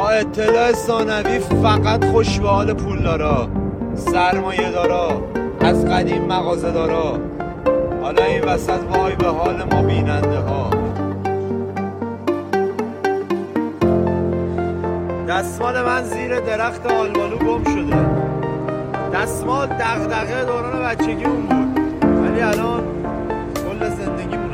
اطلاع ثانوی فقط خوش به حال پولدارا، سرمایه دارا، از قدیم مغازه دارا. حالا این وسط وای به حال ما بیننده ها. دستمال من زیر درخت آلبالو گم شده. دستمال دغدغه دوران بچگیمون بود، ولی الان کل زندگیمونه.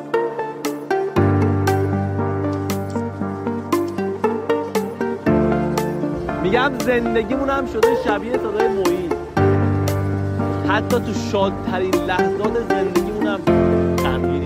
میگم زندگیمون هم شده شبیه صدای معین. حتی تو شادترین لحظات زندگیمون هم غمگینیم.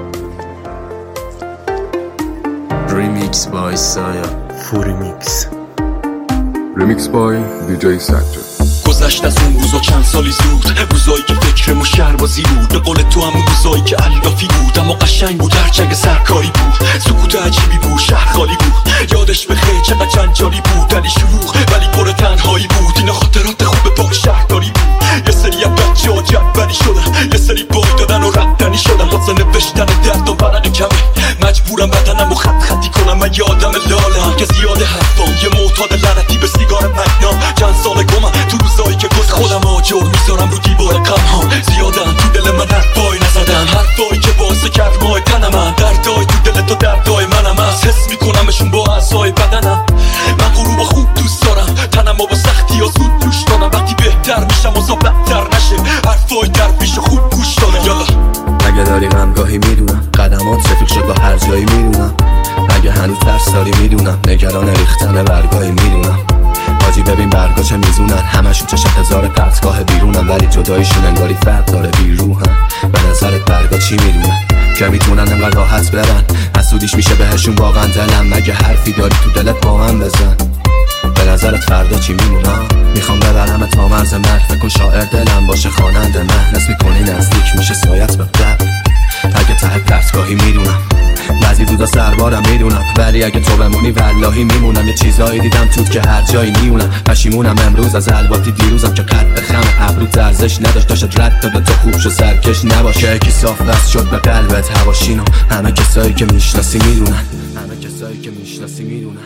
ریمیکس بای سایا فوریمیکس. ریمیکس بای دیجی سجاد. گذشت از اون روزا چند سالی زود، روزایی که فکرمو شهربازی بود. به قول تو همون روزایی که علافی بود، اما قشنگ بود، هرچنگ سرکاری بود. سکوت عجیبی بود، شهر خالی بود. یادش بخیر چقدر جنجالی بود، ولی شلوغ ولی پر تنهایی بود. اینا خاطرات خوب پاک شهرداری بود. یه سری از بچه‌ها جدولی شدن، یه سری بای دادن و ردنی شدن. واسه نوشتن درد و ورق کمه مجبورم بدنمو خط خطی کنم. من یه آدم لالم که زیاده حرفام، یه معتاد لعنتی به سیگار مگنام. چند سال گمم تو روزایی که گفت خودم آجر میذارم رو دیوار غم‌ها. زیادن تو دل من حرفایی نزدن، حرفایی که باعث کرد ماه تن من. دردای تو دل تو دردای منم هست، حس میکنمشون با اعضای بدنم. من غروب خوب دوست دارم، تنم با سختی ها زود دوش دارم. وقتی بهتر میشم اوضاع بدتر نشه، حرفای در پیش خوب گوش دارم. یالا اگه داری غمگاهی میدونم، قدمات رفیق شد با هر جایی میدونم. اگه هنوز ترس داری میدونم، نگران ریختن برگاهی میدونم. حاجی ببین برگا چه میزونن، همشون چه هزار قطعگاه بیرونن. ولی جدایشون انگاری فرق داره بیروحن. به نظرت برگا چی میدونن که میتونن انقدر راحت برن؟ حسودیش میشه بهشون واقعا دلم. مگه حرفی داری تو دلت با من بزن. به نظرت فردا چی میمونم؟ میخوام ببرم تا مرز مرگ. بکن شاعر دلم باشه خواننده من. نس میکنی نزدیک میشه سایت به قبل. اگه ته پرتگاهی میدونم، بعضی روزا سربارم میدونم. ولی اگه تو بمونی واللهی میمونم. یه چیزایی دیدم توت که هر جایی میمونم. پشیمونم امروز از الباتی دیروزم که قد خم ابرو ارزش نداشت. داشت رد داده تو خوب شو سرکش نباشه. یکی صاف بس شد به قلبت هواشینو. همه کسایی که میشناسی میدونن، همه کسایی که میشناسی میدونن.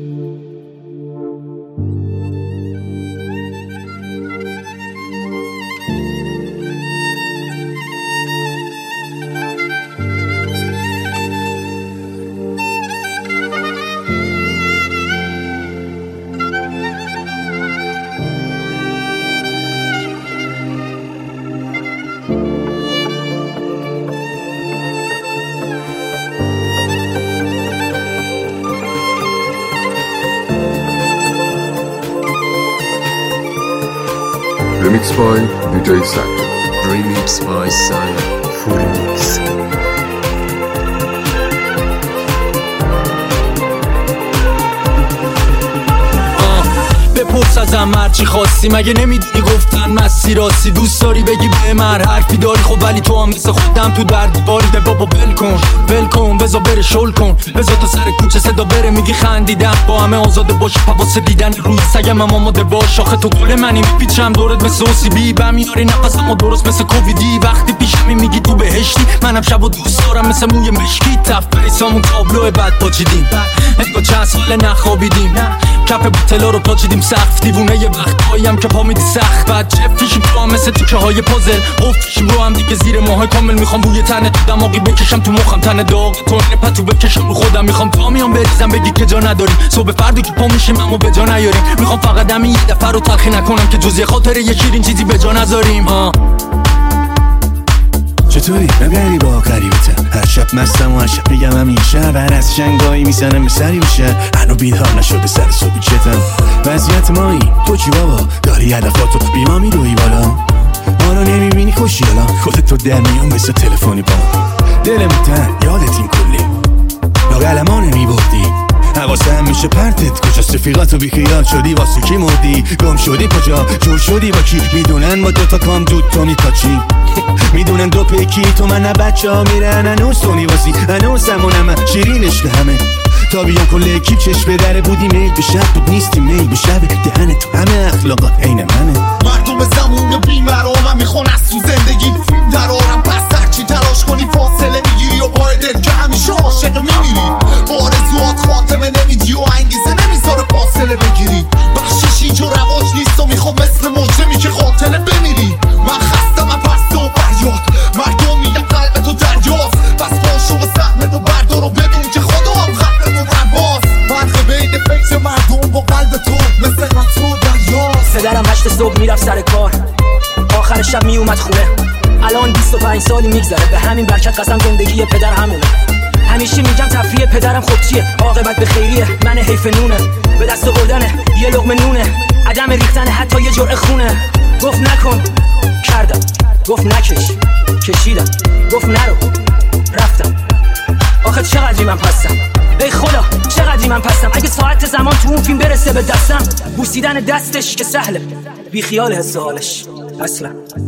ریمیکس بای دیجی سجاد. ریمیکس بای سایا فوریمیکس. بپرس ازم هرچی خواستی، مگه نمیدونی گفتن مسیر راستی. دوست داری بگی به من حرفی داری، خب ولی تو هم مثل خودم تو درد باری. به بابا ول کن بذار بره شل کن. بذار تو سر کوچه صدا بره میگی خندیدم. با همه آزاده باش حواس دیدن روی سگم هم آماده باش. آخه تو گل منی میپیچم دورت مثل اوسیبی. بهم میاری نفسمو درست مثل کوویدی. وقتی پیشمی میگی تو بهشتی، منم شبو دوست دارم مثل موی مشکی. تف بریسامون تابلو بعد پاچیدیم، انگار چند سال نخوابیدیم. کف بوتلا رو پاچیدیم سقف. دیوونه یه وقتاییم که پا میدی سخت. بعد جفیشیم تو هم مثل تیکه های پازل. قفشیم رو هم دیگه زیر ماه کامل. میخوام بوی تنه تو دماغی بکشم تو مخم. تنه داغ تو این پتو بکشم رو خودم. میخوام تا میام بریزم بگی که جا نداریم. صبح فردی که پا میشیم اما به جا نیاریم. میخوام فقط همین یه دفعه رو تلخی نکنم که جز یه خاطره یه شیرین چیزی به جا نذاریم. چطوری؟ نگری با قریبتم. هر شب مستم و هر شب میگم همیشه. بر از شنگایی میزنم به سری بشه. هنو بیدار نشده سر صبحی چتم. وضعیت مایی تو چی بابا؟ داری هدفاتو بی ما میروی بالا. ما رو نمیبینی خوشی الان. خودت تو در میان مثل تلفنی با دلم تن یادت این کلی لاغل ما نمیبردی. حواسم میشه پرتت کجاست؟ رفیقاتو بیخیال شدی واسه کی مردی؟ گم شدی کجا؟ جور شدی با کی؟ میدونن ما دوتا کام دود تو میپاچی. میدونن دو پیکی تو من نه بچه ها میرن. هنوز تو میوازی هنوز همونم شیرینش به همه. تا بیان کل اکیب چشم به در بودی. میل به شب بود نیستی میل به شب. دهن تو همه اخلاقات عین منه. مردم زمون بیمرامم میخوان از تو زندگی درارم. پس هرچی تلاش کنی فاصله میگیری و پای دل که همیشه عاشق میمیری. آرزوات خاتمه نمیدی و انگیزه نمیذاره. 8 صبح میرفت سر کار، آخر شب میومد خونه. الان 25 سالی میگذره، به همین برکت قسم زندگی پدر همونه. همیشه میگم تفریح پدرم خب چیه، عاقبت به خیریه، من حیف نونه، به دست آوردنه یه لقمه نونه، عدم ریختن حتی یه جرعه خونه. گفت نکن کردم، گفت نکش کشیدم، گفت نرو رفتم. آخه چقدری من پستم، ای خدا چقدری من پستم. اگه ساعت زمان تو اون فیلم برسه به دستم، بوسیدن دستش که سهله، بی خیال حس حالش اصلا.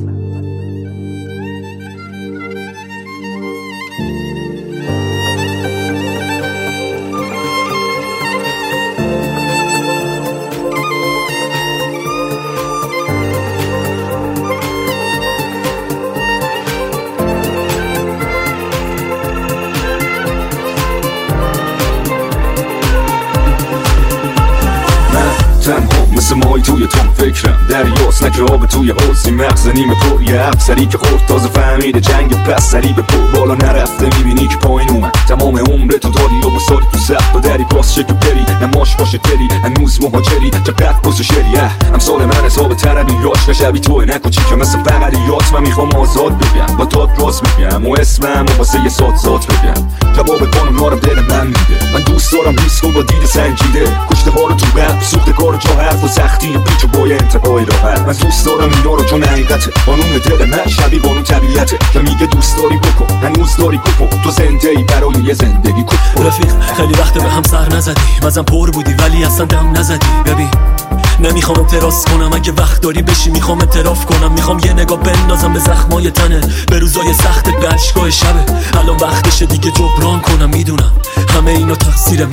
تنها مثل مای توی تون فکرم، دریاست نکر آب توی حوضی، مغز نیمه پر یه افسری که خورد تازه فهمیده جنگ پس سری به پر بالا نرفته، میبینی که پایین اومد تمام عمر تو داری و بساری تو سخت و دری باز چه که بری نماش باشه تری هنوز مهاجری چقدر پس و شری. امثال من حساب تربیات نشبی توی نکوچی که مثل بغلیات. من میخوام آزاد بگم با داد راست بگم و اسمم و واسه یه سات ذات بگم. جواب قانون نارم دل من میده، من دوست دارم ریسک و با دید سنجیده، کشته ها رو تو قلب سوخته کار جا حرف و سختی پیچ و بای انتقای راحت. من دوست دارم اینا رو چون حقیقته، قانون دل من شبیه قانون طبیعته که میگه دوست داری بکن هنوز داری کن، تو زنده ای برای یه زندگی کن. رفیق خیلی وقت به هم سر نزدی، مزن پر بودی ولی اصلا دم نزدی. ببین نمیخوام اعتراض کنم، اگه وقت داری بشی میخوام اعتراف کنم، میخوام یه نگاه بندازم به زخمای تنه، به روزای سختت، به اشکای شبه. الان وقتشه دیگه جبران کنم، میدونم همه اینا تقصیر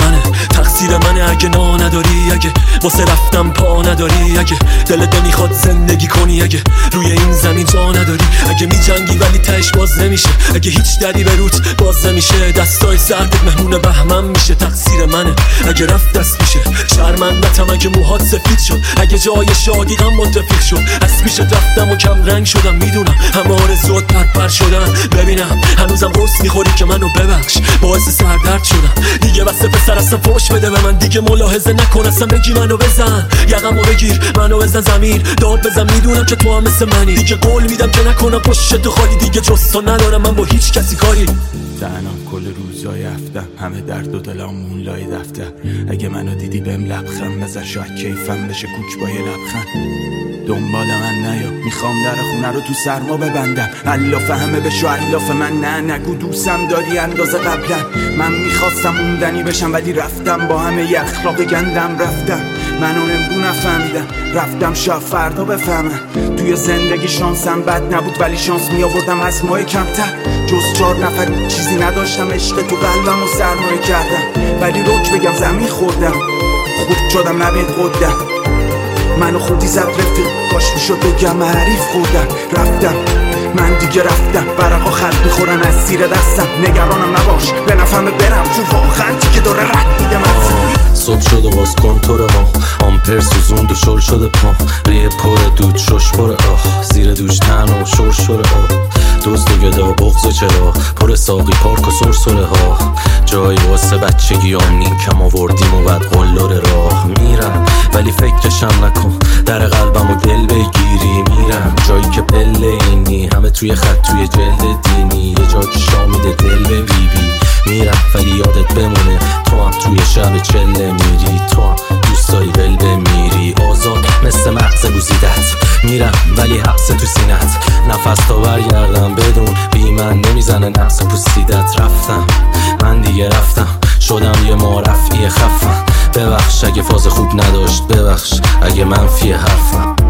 منه اگه نا نداری، اگه واسه رفتم پا نداری، اگه دلت نمیخواد زندگی کنی، اگه روی این زمین جا نداری، اگه میجنگی ولی تهش باز نمیشه، اگه هیچ دری به روت باز نمیشه، دستای سردت مهمون بهمن میشه. تقصیر منه اگه رفت دست میشه، شرمندتم اگه موهات سفید شد، اگه جای شادی غم منتفیق شد، از پیشت رفتم و کم رنگ شدم، میدونم همه آرزوات پرپر شدن. ببینم هنوزم قرص میخوری که منو ببخش، باعث سردرد شدم دیگه، بس پسر اصلا فوش بده به من، دیگه ملاحظه نکن اصلا، بگی منو بزن یقمو بگیر منو بزن زمین، داد بزن میدونم که تو هم مثل منی، دیگه قول میدم که نکنم پشت تو خالی، دیگه جز تو ندارم من با هیچ کسی کاری. تنها کل روزای هفتم همه درد و دلم مون لای دفتر، اگه منو دیدی بهم لبخند بزن، شاید کیفم بشه کوک با یه لبخند. دنبال من نیا، میخوام در خونه رو تو سرما ببندم، الاف همه بشو الاف من، نه نگو دوستم داری اندازه قبلا. من میخواستم موندنی بشم ولی رفتم با همه ی اخلاق گندم، رفتم منو نمگو نفهمیدم، رفتم شاید فردا بفهمم. توی زندگی شانسم بد نبود ولی شانس میآوردم از ماه کمتر، جز 4 نفر چیزی نداشتم، عشق تو قلبم و سرمایه کردم، ولی روک بگم زمین خوردم، خود شدم نبید قدم، منو خودی زد رفیق، کاش میشد بگم حریف خوردم. رفتم من دیگه رفتم، برقا خلق میخورن از زیر دستم، نگرانم نباش به نفهم برم، چون واقعا که داره رد میگه من. صبح شد و باز کنتور ما، آمپر سوزوند و شل شده پا، ریه پر دود شش پر آه، زیر دوش تن و شور شور آه، دوست و گدا بغض و چرا پر ساقی پارک و سرسره ها، جایی واسه بچگی آمنین کم آوردیم و بعد قلور راه. میرم ولی فکرشم نکن، در قلبم و دل بگیری، میرم جایی که پله اینی، همه توی خط توی جلد دینی، یه جا که شامیده دل به بی بی. میرم ولی یادت بمونه تو هم توی شب چله میری، تو هم دوست داری ول بمیری، آزاد مثل مغز گوزیدت. میرم ولی حبس تو سینت، نفس تا برگردم بدون بی من نمیزنه نفس پوسیدت. رفتم من دیگه رفتم، شدم یه معرفی خفم، ببخش اگه فاز خوب نداشت، ببخش اگه منفی حرفم.